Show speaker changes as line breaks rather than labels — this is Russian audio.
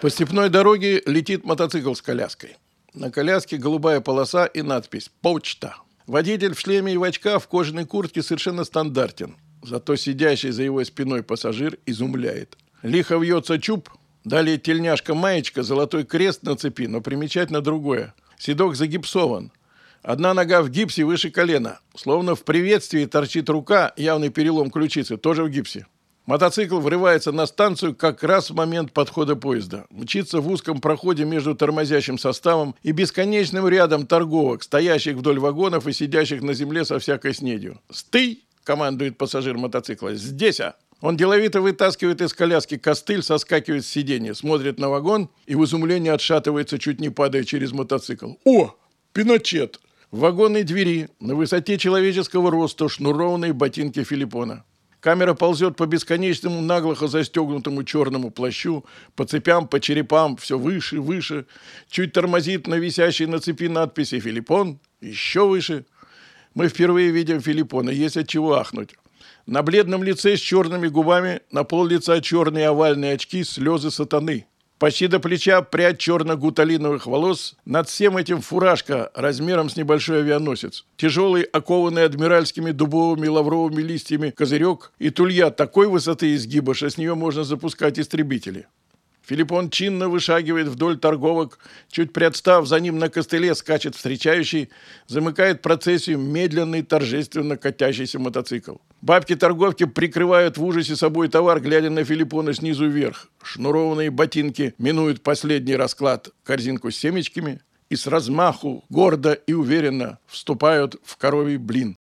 По степной дороге летит мотоцикл с коляской. На коляске голубая полоса и надпись «Почта». Водитель в шлеме и в очках в кожаной куртке совершенно стандартен. Зато сидящий за его спиной пассажир изумляет. Лихо вьется чуб, далее тельняшка-маечка, золотой крест на цепи, но примечательно другое. Седок загипсован. Одна нога в гипсе выше колена. Словно в приветствии торчит рука, явный перелом ключицы, тоже в гипсе. Мотоцикл врывается на станцию как раз в момент подхода поезда. Мчится в узком проходе между тормозящим составом и бесконечным рядом торговок, стоящих вдоль вагонов и сидящих на земле со всякой снедью. «Стый!» — командует пассажир мотоцикла. «Здесь, а!» Он деловито вытаскивает из коляски костыль, соскакивает с сиденья, смотрит на вагон и в изумлении отшатывается, чуть не падая через мотоцикл. «О! Пиночет!» В вагонной двери на высоте человеческого роста шнурованные ботинки Филиппона. Камера ползет по бесконечному наглухо застегнутому черному плащу, по цепям, по черепам, все выше, выше. Чуть тормозит на висящей на цепи надписи «Филиппон», еще выше. Мы впервые видим Филиппона, есть от чего ахнуть. На бледном лице с черными губами, на пол лица черные овальные очки, слезы сатаны. Почти до плеча прядь черно-гуталиновых волос. Над всем этим фуражка размером с небольшой авианосец. Тяжелый, окованный адмиральскими дубовыми лавровыми листьями козырек и тулья такой высоты и изгиба, что с нее можно запускать истребители. Филиппон чинно вышагивает вдоль торговок, чуть приотстав, за ним на костыле скачет встречающий, замыкает процессию медленный, торжественно катящийся мотоцикл. Бабки-торговки прикрывают в ужасе собой товар, глядя на Филиппона снизу вверх. Шнурованные ботинки минуют последний расклад, корзинку с семечками, и с размаху, гордо и уверенно вступают в коровий блин.